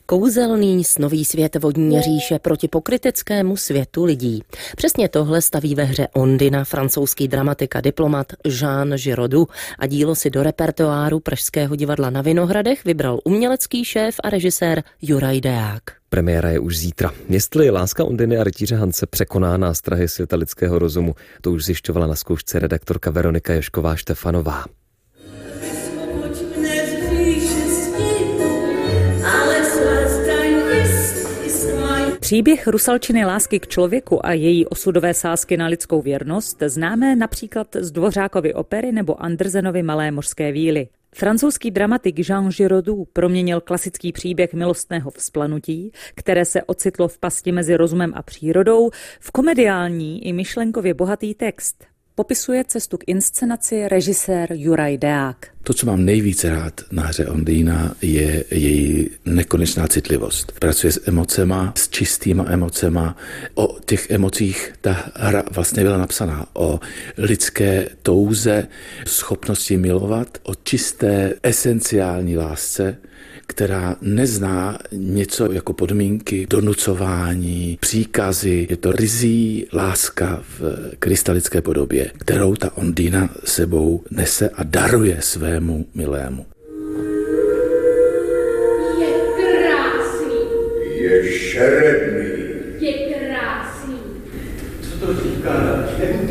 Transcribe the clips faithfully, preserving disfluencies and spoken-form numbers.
Kouzelný snový svět vodní říše proti pokryteckému světu lidí. Přesně tohle staví ve hře Ondina francouzský dramatik a diplomat Jean Giraudoux a dílo si do repertoáru Pražského divadla na Vinohradech vybral umělecký šéf a režisér Juraj Deák. Premiéra je už zítra. Jestli láska Ondiny a rytíře Hance překoná nástrahy světa lidského rozumu, to už zjišťovala na zkoušce redaktorka Veronika Jošková Štefanová. Příběh Rusalčiny lásky k člověku a její osudové sázky na lidskou věrnost známe například z Dvořákovy opery nebo Andersenovy Malé mořské víly. Francouzský dramatik Jean Giraudoux proměnil klasický příběh milostného vzplanutí, které se ocitlo v pasti mezi rozumem a přírodou, v komediální i myšlenkově bohatý text. Popisuje cestu k inscenaci režisér Juraj Deák. To, co mám nejvíce rád na hře Ondýna, je její nekonečná citlivost. Pracuje s emocema, s čistýma emocema. O těch emocích ta hra vlastně byla napsaná. O lidské touze, schopnosti milovat, o čisté esenciální lásce, která nezná něco jako podmínky, donucování, příkazy. Je to ryzí láska v krystalické podobě, kterou ta Ondýna sebou nese a daruje svému milému. Je krásný. Je šeredný. Je krásný. Co to říkáš?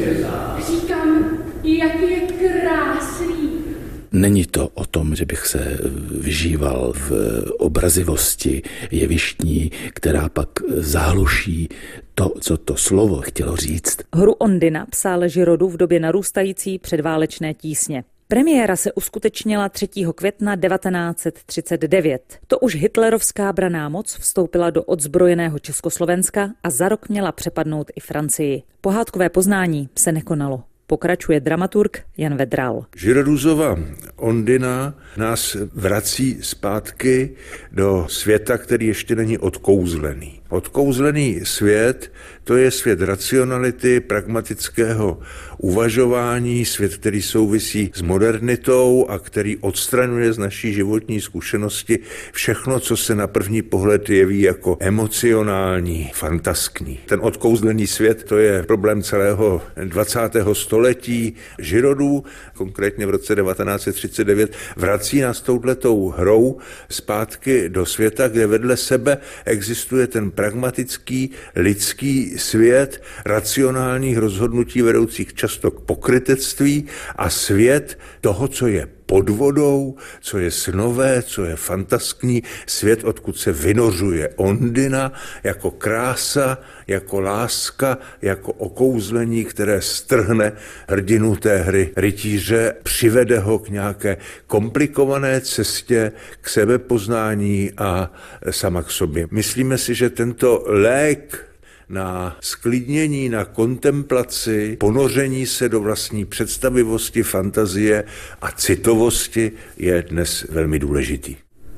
Říkám, jak je krásný. Není to o tom, že bych se vyžíval v obrazivosti jevištní, která pak zahluší to, co to slovo chtělo říct. Hru Ondina psal Giraudoux v době narůstající předválečné tísně. Premiéra se uskutečnila třetího května devatenáct set třicet devět. To už hitlerovská branná moc vstoupila do odzbrojeného Československa a za rok měla přepadnout i Francii. Pohádkové poznání se nekonalo. Pokračuje dramaturg Jan Vedral. Giraudouzova Ondina nás vrací zpátky do světa, který ještě není odkouzlený. Odkouzlený svět, to je svět racionality, pragmatického uvažování, svět, který souvisí s modernitou a který odstraňuje z naší životní zkušenosti všechno, co se na první pohled jeví jako emocionální, fantaskní. Ten odkouzlený svět, to je problém celého dvacátého století. Giraudoux, konkrétně v roce devatenáct set třicet devět, vrací nás touhletou hrou zpátky do světa, kde vedle sebe existuje ten pragmatický lidský svět racionálních rozhodnutí vedoucích často k pokrytectví a svět toho, co je pod vodou, co je snové, co je fantaskní, svět, odkud se vynořuje Ondina jako krása, jako láska, jako okouzlení, které strhne hrdinu té hry rytíře, přivede ho k nějaké komplikované cestě k sebepoznání a sama k sobě. Myslíme si, že tento lék na sklidnění, na kontemplaci, ponoření se do vlastní představivosti, fantazie a citovosti je dnes velmi důležitý.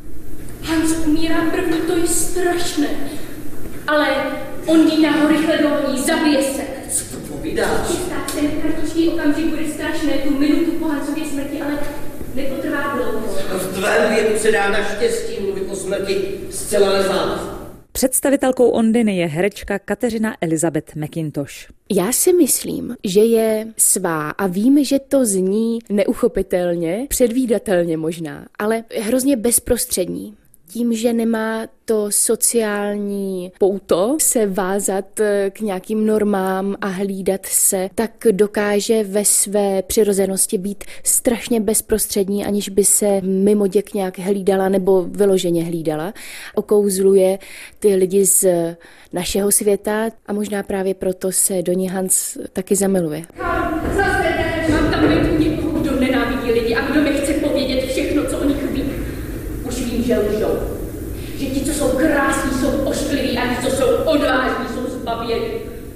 Hans umírá první, to je strašné. Ale Ondina ho rychle dohoní, zabije se. Co to povídáš? Chystá se kratičký okamžik, bude strašné, tu minutu po Hansově smrti, ale nepotrvá dlouho. V tvém věku se dá naštěstí mluvit o smrti zcela nezávisle. Představitelkou Ondiny je herečka Kateřina Elizabeth McIntosh. Já si myslím, že je svá a vím, že to zní neuchopitelně, předvídatelně možná, ale hrozně bezprostřední. Tím, že nemá to sociální pouto se vázat k nějakým normám a hlídat se, tak dokáže ve své přirozenosti být strašně bezprostřední, aniž by se mimo děk nějak hlídala nebo vyloženě hlídala. Okouzluje ty lidi z našeho světa a možná právě proto se do ní Hans taky zamiluje. Zase mám tam venku někoho, kdo nenávidí lidi a kdo mi chce povědět všechno, co o nich ví. Už vím, že lžou. Že ti, co jsou krásní, jsou oškliví a ti, co jsou odvážní, jsou zbabělí.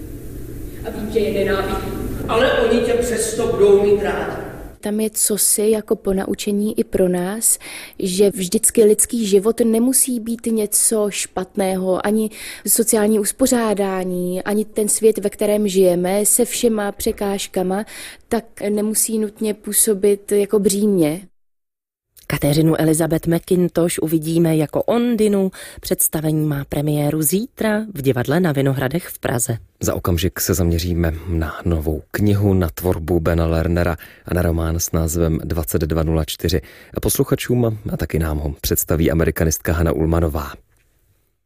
A vím, že je nenávidí. Ale oni tě přesto budou mít rádi. Tam je cosi jako ponaučení i pro nás, že vždycky lidský život nemusí být něco špatného, ani sociální uspořádání, ani ten svět, ve kterém žijeme, se všema překážkama, tak nemusí nutně působit jako břímě. Kateřinu Elizabeth McIntosh uvidíme jako Ondinu. Představení má premiéru zítra v divadle na Vinohradech v Praze. Za okamžik se zaměříme na novou knihu, na tvorbu Bena Lernera a na román s názvem dvacet dva nula čtyři. A posluchačům a taky nám ho představí amerikanistka Hana Ulmanová.